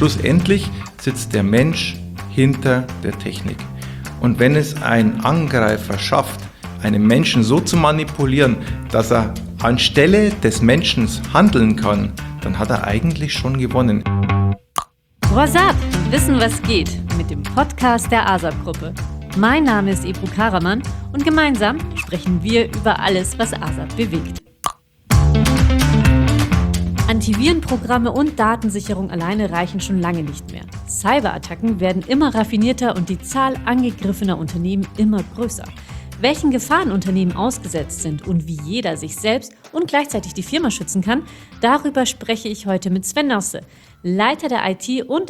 schlussendlich sitzt der Mensch hinter der Technik. Und wenn es ein Angreifer schafft, einen Menschen so zu manipulieren, dass er anstelle des Menschen handeln kann, dann hat er eigentlich schon gewonnen. What's up? Wissen, was geht mit dem Podcast der ASAP-Gruppe. Mein Name ist Ebru Karaman und gemeinsam sprechen wir über alles, was ASAP bewegt. Antivirenprogramme und Datensicherung alleine reichen schon lange nicht mehr. Cyberattacken werden immer raffinierter und die Zahl angegriffener Unternehmen immer größer. Welchen Gefahren Unternehmen ausgesetzt sind und wie jeder sich selbst und gleichzeitig die Firma schützen kann, darüber spreche ich heute mit Sven Nosse, Leiter der IT- und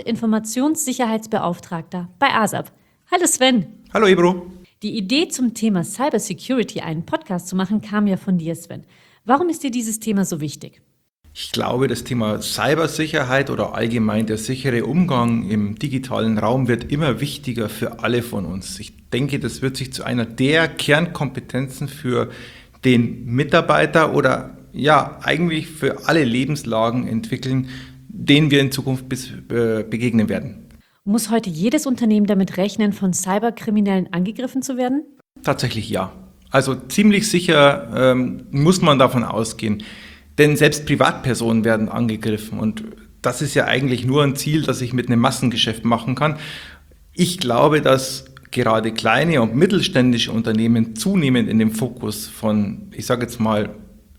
Informationssicherheitsbeauftragter bei ASAP. Hallo Sven. Hallo Ebru. Die Idee zum Thema Cybersecurity, einen Podcast zu machen, kam ja von dir, Sven. Warum ist dir dieses Thema so wichtig? Ich glaube, das Thema Cybersicherheit oder allgemein der sichere Umgang im digitalen Raum wird immer wichtiger für alle von uns. Ich denke, das wird sich zu einer der Kernkompetenzen für den Mitarbeiter oder ja eigentlich für alle Lebenslagen entwickeln, denen wir in Zukunft begegnen werden. Muss heute jedes Unternehmen damit rechnen, von Cyberkriminellen angegriffen zu werden? Tatsächlich ja. Also ziemlich sicher muss man davon ausgehen. Denn selbst Privatpersonen werden angegriffen und das ist ja eigentlich nur ein Ziel, das ich mit einem Massengeschäft machen kann. Ich glaube, dass gerade kleine und mittelständische Unternehmen zunehmend in den Fokus von, ich sage jetzt mal,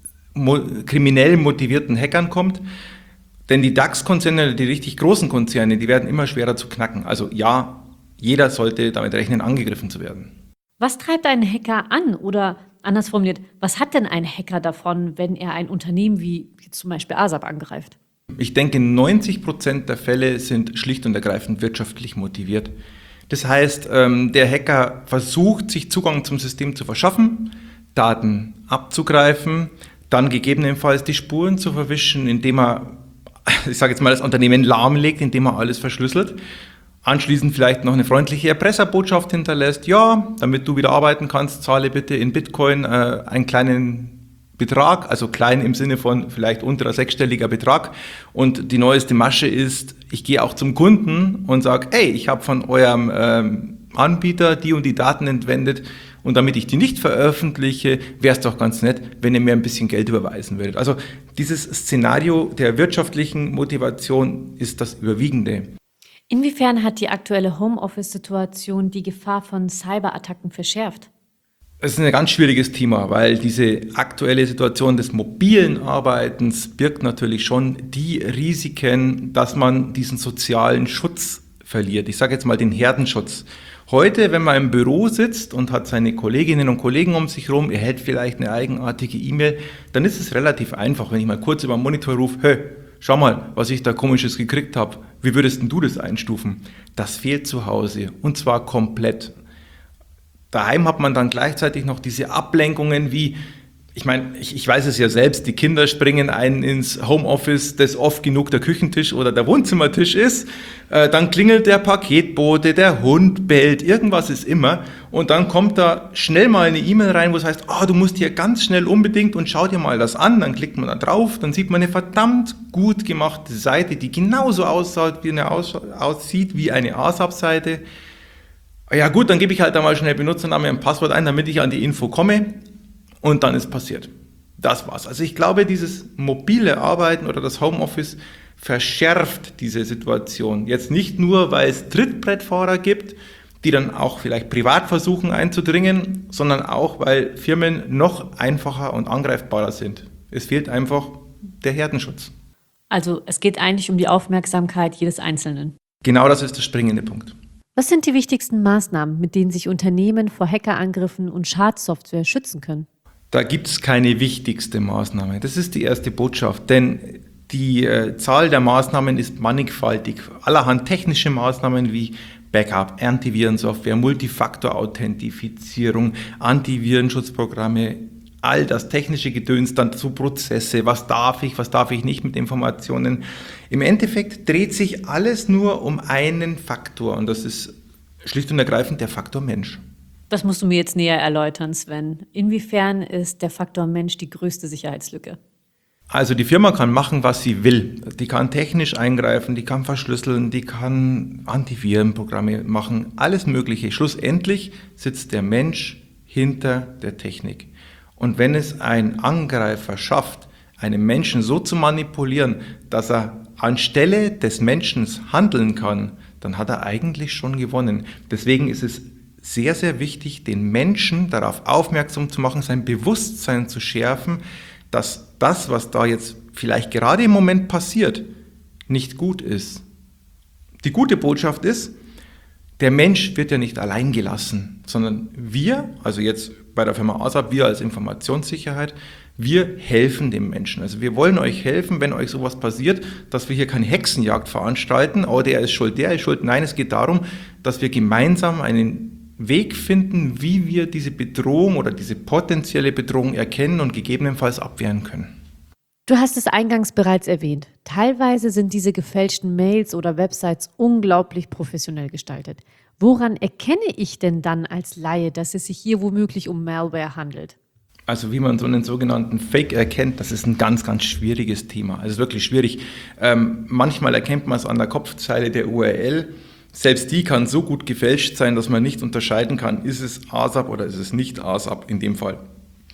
kriminell motivierten Hackern kommt. Denn die DAX-Konzerne, die richtig großen Konzerne, die werden immer schwerer zu knacken. Also ja, jeder sollte damit rechnen, angegriffen zu werden. Was treibt einen Hacker an oder anders formuliert, was hat denn ein Hacker davon, wenn er ein Unternehmen wie zum Beispiel ASAP angreift? Ich denke, 90% der Fälle sind schlicht und ergreifend wirtschaftlich motiviert. Das heißt, der Hacker versucht, sich Zugang zum System zu verschaffen, Daten abzugreifen, dann gegebenenfalls die Spuren zu verwischen, indem er, ich sage jetzt mal, das Unternehmen lahmlegt, indem er alles verschlüsselt. Anschließend vielleicht noch eine freundliche Erpresserbotschaft hinterlässt. Ja, damit du wieder arbeiten kannst, zahle bitte in Bitcoin einen kleinen Betrag, also klein im Sinne von vielleicht unterer sechsstelliger Betrag. Und die neueste Masche ist, ich gehe auch zum Kunden und sage, hey, ich habe von eurem Anbieter die und die Daten entwendet und damit ich die nicht veröffentliche, wäre es doch ganz nett, wenn ihr mir ein bisschen Geld überweisen würdet. Also dieses Szenario der wirtschaftlichen Motivation ist das Überwiegende. Inwiefern hat die aktuelle Homeoffice-Situation die Gefahr von Cyberattacken verschärft? Es ist ein ganz schwieriges Thema, weil diese aktuelle Situation des mobilen Arbeitens birgt natürlich schon die Risiken, dass man diesen sozialen Schutz verliert. Ich sage jetzt mal den Herdenschutz. Heute, wenn man im Büro sitzt und hat seine Kolleginnen und Kollegen um sich herum, erhält vielleicht eine eigenartige E-Mail, dann ist es relativ einfach, wenn ich mal kurz über den Monitor rufe, hey, schau mal, was ich da Komisches gekriegt habe. Wie würdest denn du das einstufen? Das fehlt zu Hause und zwar komplett. Daheim hat man dann gleichzeitig noch diese Ablenkungen wie, ich meine, ich weiß es ja selbst, die Kinder springen ein ins Homeoffice, das oft genug der Küchentisch oder der Wohnzimmertisch ist. Dann klingelt der Paketbote, der Hund bellt, irgendwas ist immer. Und dann kommt da schnell mal eine E-Mail rein, wo es heißt, du musst hier ganz schnell unbedingt und schau dir mal das an. Dann klickt man da drauf, dann sieht man eine verdammt gut gemachte Seite, die genauso aussieht wie eine ASAP-Seite. Ja gut, dann gebe ich halt da mal schnell Benutzername und Passwort ein, damit ich an die Info komme. Und dann ist passiert. Das war's. Also ich glaube, dieses mobile Arbeiten oder das Homeoffice verschärft diese Situation. Jetzt nicht nur, weil es Trittbrettfahrer gibt, die dann auch vielleicht privat versuchen einzudringen, sondern auch, weil Firmen noch einfacher und angreifbarer sind. Es fehlt einfach der Herdenschutz. Also es geht eigentlich um die Aufmerksamkeit jedes Einzelnen. Genau das ist der springende Punkt. Was sind die wichtigsten Maßnahmen, mit denen sich Unternehmen vor Hackerangriffen und Schadsoftware schützen können? Da gibt es keine wichtigste Maßnahme. Das ist die erste Botschaft, denn die Zahl der Maßnahmen ist mannigfaltig. Allerhand technische Maßnahmen wie Backup, Antivirensoftware, Multifaktor-Authentifizierung, Antivirenschutzprogramme, all das technische Gedöns, dann zu Prozesse, was darf ich nicht mit Informationen. Im Endeffekt dreht sich alles nur um einen Faktor und das ist schlicht und ergreifend der Faktor Mensch. Das musst du mir jetzt näher erläutern, Sven. Inwiefern ist der Faktor Mensch die größte Sicherheitslücke? Also die Firma kann machen, was sie will. Die kann technisch eingreifen, die kann verschlüsseln, die kann Antivirenprogramme machen, alles Mögliche. Schlussendlich sitzt der Mensch hinter der Technik. Und wenn es ein Angreifer schafft, einen Menschen so zu manipulieren, dass er anstelle des Menschen handeln kann, dann hat er eigentlich schon gewonnen. Deswegen ist es sehr, sehr wichtig, den Menschen darauf aufmerksam zu machen, sein Bewusstsein zu schärfen, dass das, was da jetzt vielleicht gerade im Moment passiert, nicht gut ist. Die gute Botschaft ist, der Mensch wird ja nicht allein gelassen, sondern wir, also jetzt bei der Firma ASAP, wir als Informationssicherheit, wir helfen dem Menschen. Also wir wollen euch helfen, wenn euch sowas passiert, dass wir hier keine Hexenjagd veranstalten, oh, der ist schuld. Nein, es geht darum, dass wir gemeinsam einen Weg finden, wie wir diese Bedrohung oder diese potenzielle Bedrohung erkennen und gegebenenfalls abwehren können. Du hast es eingangs bereits erwähnt. Teilweise sind diese gefälschten Mails oder Websites unglaublich professionell gestaltet. Woran erkenne ich denn dann als Laie, dass es sich hier womöglich um Malware handelt? Also wie man so einen sogenannten Fake erkennt, das ist ein ganz, ganz schwieriges Thema. Also wirklich schwierig. Manchmal erkennt man es an der Kopfzeile der URL. Selbst die kann so gut gefälscht sein, dass man nicht unterscheiden kann, ist es ASAP oder ist es nicht ASAP in dem Fall.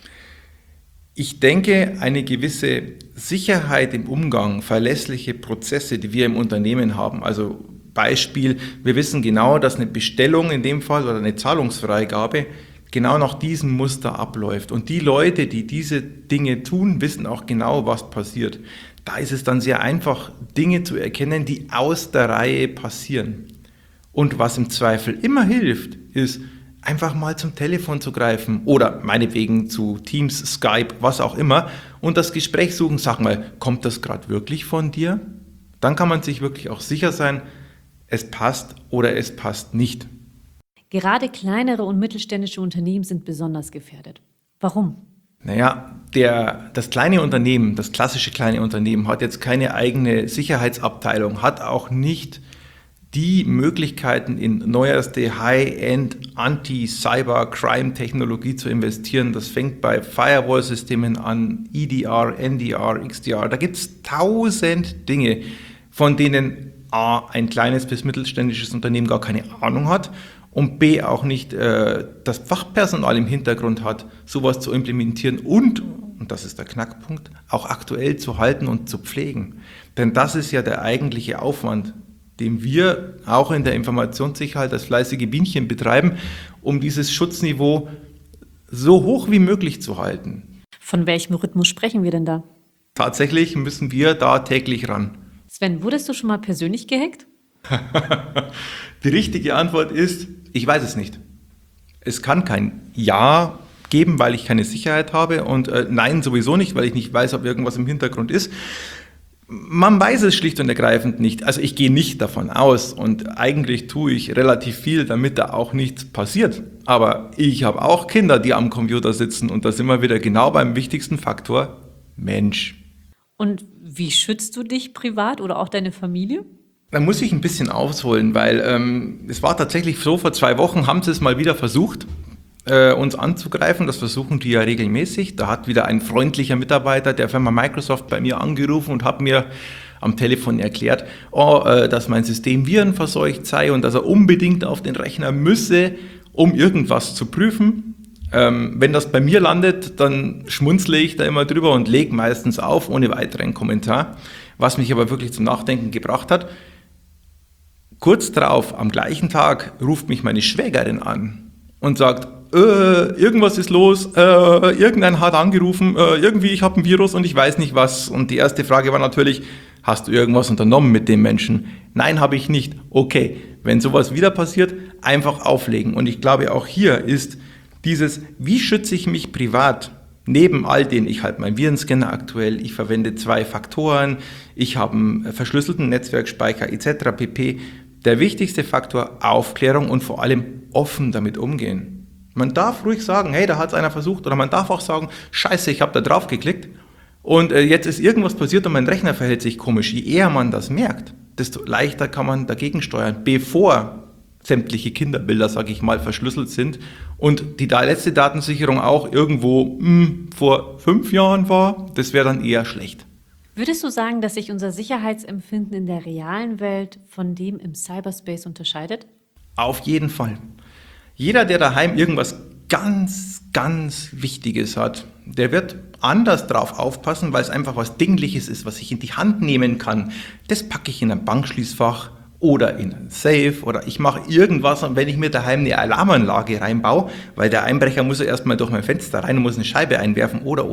Ich denke, eine gewisse Sicherheit im Umgang, verlässliche Prozesse, die wir im Unternehmen haben, also Beispiel, wir wissen genau, dass eine Bestellung in dem Fall oder eine Zahlungsfreigabe genau nach diesem Muster abläuft. Und die Leute, die diese Dinge tun, wissen auch genau, was passiert. Da ist es dann sehr einfach, Dinge zu erkennen, die aus der Reihe passieren. Und was im Zweifel immer hilft, ist einfach mal zum Telefon zu greifen oder meinetwegen zu Teams, Skype, was auch immer und das Gespräch suchen. Sag mal, kommt das gerade wirklich von dir? Dann kann man sich wirklich auch sicher sein, es passt oder es passt nicht. Gerade kleinere und mittelständische Unternehmen sind besonders gefährdet. Warum? Naja, das kleine Unternehmen, das klassische kleine Unternehmen hat jetzt keine eigene Sicherheitsabteilung, hat auch nicht die Möglichkeiten in neuerste High-End Anti-Cyber-Crime-Technologie zu investieren. Das fängt bei Firewall-Systemen an, EDR, NDR, XDR. Da gibt es 1000 Dinge, von denen A, ein kleines bis mittelständisches Unternehmen gar keine Ahnung hat und B, auch nicht das Fachpersonal im Hintergrund hat, sowas zu implementieren und das ist der Knackpunkt, auch aktuell zu halten und zu pflegen. Denn das ist ja der eigentliche Aufwand, den wir auch in der Informationssicherheit als fleißige Bienchen betreiben, um dieses Schutzniveau so hoch wie möglich zu halten. Von welchem Rhythmus sprechen wir denn da? Tatsächlich müssen wir da täglich ran. Sven, wurdest du schon mal persönlich gehackt? Die richtige Antwort ist, ich weiß es nicht. Es kann kein Ja geben, weil ich keine Sicherheit habe und Nein sowieso nicht, weil ich nicht weiß, ob irgendwas im Hintergrund ist. Man weiß es schlicht und ergreifend nicht. Also ich gehe nicht davon aus und eigentlich tue ich relativ viel, damit da auch nichts passiert. Aber ich habe auch Kinder, die am Computer sitzen und da sind wir wieder genau beim wichtigsten Faktor, Mensch. Und wie schützt du dich privat oder auch deine Familie? Da muss ich ein bisschen ausholen, weil es war tatsächlich so, vor 2 Wochen haben sie es mal wieder versucht, uns anzugreifen. Das versuchen die ja regelmäßig. Da hat wieder ein freundlicher Mitarbeiter der Firma Microsoft bei mir angerufen und hat mir am Telefon erklärt, dass mein System virenverseucht sei und dass er unbedingt auf den Rechner müsse, um irgendwas zu prüfen. Wenn das bei mir landet, dann schmunzle ich da immer drüber und lege meistens auf, ohne weiteren Kommentar, was mich aber wirklich zum Nachdenken gebracht hat. Kurz darauf, am gleichen Tag, ruft mich meine Schwägerin an und sagt, irgendwas ist los, irgendein hat angerufen, irgendwie ich habe ein Virus und ich weiß nicht was. Und die erste Frage war natürlich, hast du irgendwas unternommen mit dem Menschen? Nein, habe ich nicht. Okay, wenn sowas wieder passiert, einfach auflegen. Und ich glaube auch hier ist dieses, wie schütze ich mich privat? Neben all den, ich halte meinen Virenscanner aktuell, ich verwende 2 Faktoren, ich habe einen verschlüsselten Netzwerkspeicher etc. pp. Der wichtigste Faktor, Aufklärung und vor allem offen damit umgehen. Man darf ruhig sagen, hey, da hat es einer versucht, oder man darf auch sagen, scheiße, ich habe da drauf geklickt und jetzt ist irgendwas passiert und mein Rechner verhält sich komisch. Je eher man das merkt, desto leichter kann man dagegen steuern, bevor sämtliche Kinderbilder, sage ich mal, verschlüsselt sind und die letzte Datensicherung auch irgendwo vor 5 Jahren war, das wäre dann eher schlecht. Würdest du sagen, dass sich unser Sicherheitsempfinden in der realen Welt von dem im Cyberspace unterscheidet? Auf jeden Fall. Jeder, der daheim irgendwas ganz, ganz Wichtiges hat, der wird anders drauf aufpassen, weil es einfach was Dingliches ist, was ich in die Hand nehmen kann. Das packe ich in ein Bankschließfach oder in ein Safe oder ich mache irgendwas, und wenn ich mir daheim eine Alarmanlage reinbaue, weil der Einbrecher muss ja erstmal durch mein Fenster rein und muss eine Scheibe einwerfen oder,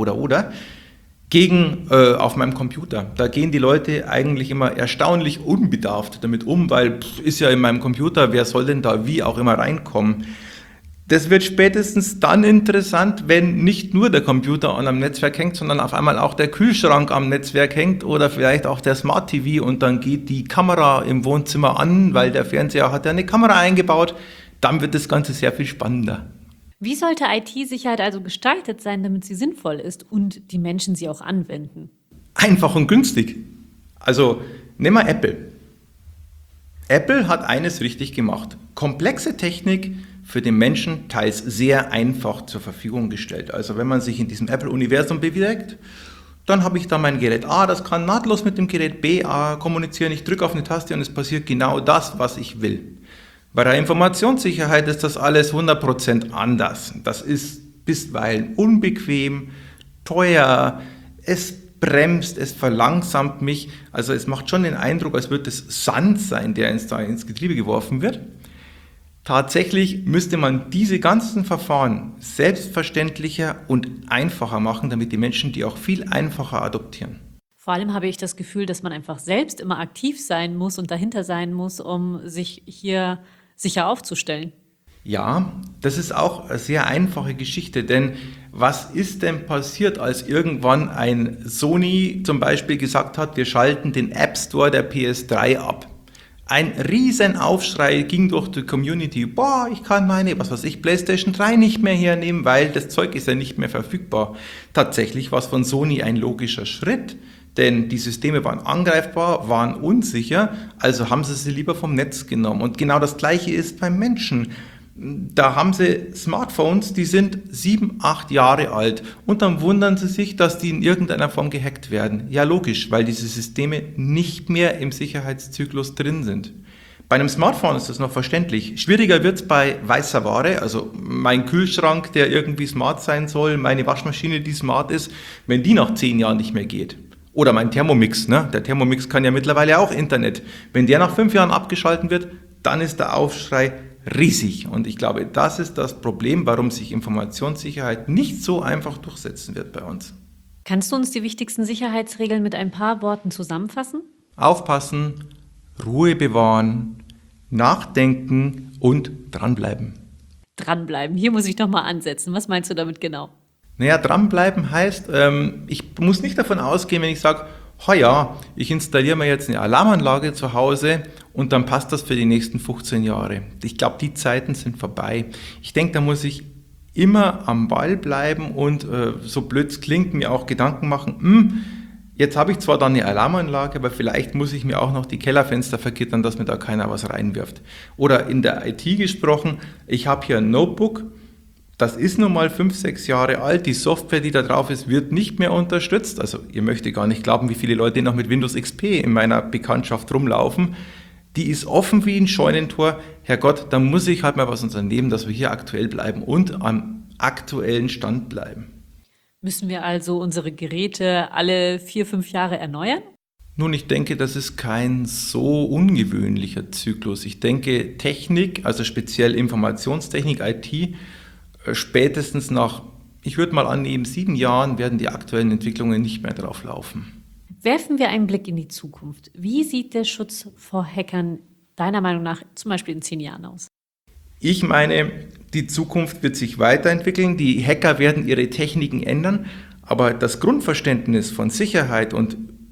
auf meinem Computer. Da gehen die Leute eigentlich immer erstaunlich unbedarft damit um, weil ist ja in meinem Computer, wer soll denn da wie auch immer reinkommen? Das wird spätestens dann interessant, wenn nicht nur der Computer an einem Netzwerk hängt, sondern auf einmal auch der Kühlschrank am Netzwerk hängt oder vielleicht auch der Smart TV und dann geht die Kamera im Wohnzimmer an, weil der Fernseher hat ja eine Kamera eingebaut. Dann wird das Ganze sehr viel spannender. Wie sollte IT-Sicherheit also gestaltet sein, damit sie sinnvoll ist und die Menschen sie auch anwenden? Einfach und günstig. Also nehmen wir Apple. Apple hat eines richtig gemacht. Komplexe Technik für den Menschen teils sehr einfach zur Verfügung gestellt. Also wenn man sich in diesem Apple-Universum bewegt, dann habe ich da mein Gerät A, das kann nahtlos mit dem Gerät B kommunizieren. Ich drücke auf eine Taste und es passiert genau das, was ich will. Bei der Informationssicherheit ist das alles 100% anders. Das ist bisweilen unbequem, teuer, es bremst, es verlangsamt mich. Also es macht schon den Eindruck, als würde es Sand sein, der ins Getriebe geworfen wird. Tatsächlich müsste man diese ganzen Verfahren selbstverständlicher und einfacher machen, damit die Menschen die auch viel einfacher adoptieren. Vor allem habe ich das Gefühl, dass man einfach selbst immer aktiv sein muss und dahinter sein muss, um sich hier sicher aufzustellen. Ja, das ist auch eine sehr einfache Geschichte, denn was ist denn passiert, als irgendwann ein Sony zum Beispiel gesagt hat, wir schalten den App Store der PS3 ab? Ein riesen Aufschrei ging durch die Community. Boah, ich kann meine, PlayStation 3 nicht mehr hernehmen, weil das Zeug ist ja nicht mehr verfügbar. Tatsächlich war es von Sony ein logischer Schritt, denn die Systeme waren angreifbar, waren unsicher, also haben sie lieber vom Netz genommen. Und genau das Gleiche ist beim Menschen. Da haben sie Smartphones, die sind 7, 8 Jahre alt und dann wundern sie sich, dass die in irgendeiner Form gehackt werden. Ja, logisch, weil diese Systeme nicht mehr im Sicherheitszyklus drin sind. Bei einem Smartphone ist das noch verständlich. Schwieriger wird es bei weißer Ware, also mein Kühlschrank, der irgendwie smart sein soll, meine Waschmaschine, die smart ist, wenn die nach 10 Jahren nicht mehr geht. Oder mein Thermomix, ne? Der Thermomix kann ja mittlerweile auch Internet. Wenn der nach 5 Jahren abgeschalten wird, dann ist der Aufschrei riesig. Und ich glaube, das ist das Problem, warum sich Informationssicherheit nicht so einfach durchsetzen wird bei uns. Kannst du uns die wichtigsten Sicherheitsregeln mit ein paar Worten zusammenfassen? Aufpassen, Ruhe bewahren, nachdenken und dranbleiben. Dranbleiben, hier muss ich nochmal ansetzen. Was meinst du damit genau? Naja, dranbleiben heißt, ich muss nicht davon ausgehen, wenn ich sage, ich installiere mir jetzt eine Alarmanlage zu Hause und dann passt das für die nächsten 15 Jahre. Ich glaube, die Zeiten sind vorbei. Ich denke, da muss ich immer am Ball bleiben und so blöd es klingt, mir auch Gedanken machen, jetzt habe ich zwar da eine Alarmanlage, aber vielleicht muss ich mir auch noch die Kellerfenster vergittern, dass mir da keiner was reinwirft. Oder in der IT gesprochen, ich habe hier ein Notebook, das ist nun mal 5, 6 Jahre alt. Die Software, die da drauf ist, wird nicht mehr unterstützt. Also ihr möchtet gar nicht glauben, wie viele Leute noch mit Windows XP in meiner Bekanntschaft rumlaufen. Die ist offen wie ein Scheunentor. Herrgott, da muss ich halt mal was unternehmen, dass wir hier aktuell bleiben und am aktuellen Stand bleiben. Müssen wir also unsere Geräte alle 4, 5 Jahre erneuern? Nun, ich denke, das ist kein so ungewöhnlicher Zyklus. Ich denke, Technik, also speziell Informationstechnik, IT, spätestens nach, ich würde mal annehmen, 7 Jahren werden die aktuellen Entwicklungen nicht mehr drauf laufen. Werfen wir einen Blick in die Zukunft. Wie sieht der Schutz vor Hackern deiner Meinung nach zum Beispiel in 10 Jahren aus? Ich meine, die Zukunft wird sich weiterentwickeln, die Hacker werden ihre Techniken ändern, aber das Grundverständnis von Sicherheit und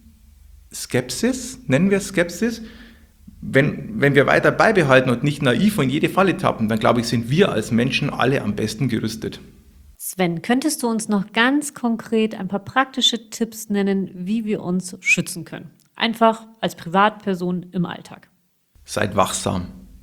Skepsis, nennen wir es Skepsis, wenn wir weiter beibehalten und nicht naiv in jede Falle tappen, dann glaube ich, sind wir als Menschen alle am besten gerüstet. Sven, könntest du uns noch ganz konkret ein paar praktische Tipps nennen, wie wir uns schützen können? Einfach als Privatperson im Alltag. Seid wachsam.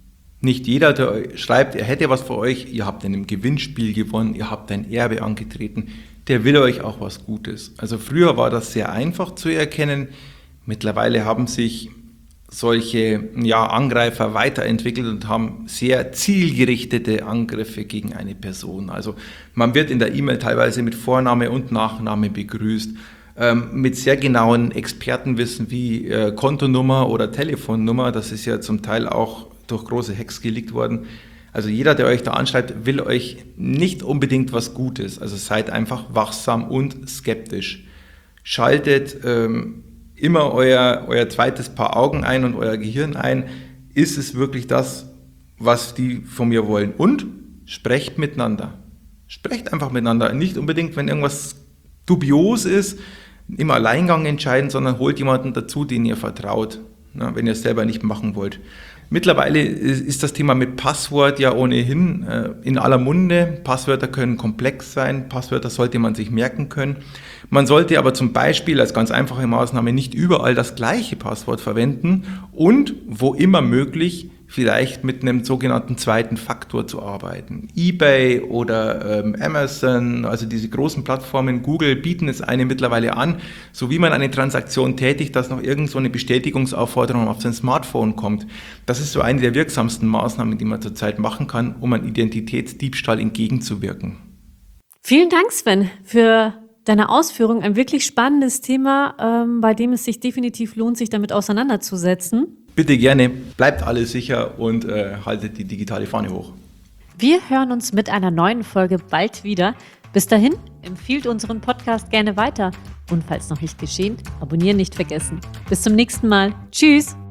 Nicht jeder, der schreibt, er hätte was für euch, ihr habt in einem Gewinnspiel gewonnen, ihr habt ein Erbe angetreten, der will euch auch was Gutes. Also früher war das sehr einfach zu erkennen. Mittlerweile haben sich solche Angreifer weiterentwickelt und haben sehr zielgerichtete Angriffe gegen eine Person. Also man wird in der E-Mail teilweise mit Vorname und Nachname begrüßt, mit sehr genauen Expertenwissen wie Kontonummer oder Telefonnummer. Das ist ja zum Teil auch durch große Hacks geleakt worden. Also jeder, der euch da anschreibt, will euch nicht unbedingt was Gutes. Also seid einfach wachsam und skeptisch. Schaltet immer euer zweites Paar Augen ein und euer Gehirn ein. Ist es wirklich das, was die von mir wollen? Und sprecht miteinander. Sprecht einfach miteinander. Nicht unbedingt, wenn irgendwas dubios ist, im Alleingang entscheiden, sondern holt jemanden dazu, den ihr vertraut, wenn ihr es selber nicht machen wollt. Mittlerweile ist das Thema mit Passwort ja ohnehin in aller Munde. Passwörter können komplex sein, Passwörter sollte man sich merken können. Man sollte aber zum Beispiel als ganz einfache Maßnahme nicht überall das gleiche Passwort verwenden und wo immer möglich vielleicht mit einem sogenannten zweiten Faktor zu arbeiten. eBay oder Amazon, also diese großen Plattformen, Google bieten es einem mittlerweile an, so wie man eine Transaktion tätigt, dass noch irgend so eine Bestätigungsaufforderung auf sein Smartphone kommt. Das ist so eine der wirksamsten Maßnahmen, die man zurzeit machen kann, um einem Identitätsdiebstahl entgegenzuwirken. Vielen Dank, Sven, für deine Ausführung. Ein wirklich spannendes Thema, bei dem es sich definitiv lohnt, sich damit auseinanderzusetzen. Bitte gerne, bleibt alle sicher und haltet die digitale Fahne hoch. Wir hören uns mit einer neuen Folge bald wieder. Bis dahin, empfiehlt unseren Podcast gerne weiter. Und falls noch nicht geschehen, abonnieren nicht vergessen. Bis zum nächsten Mal. Tschüss!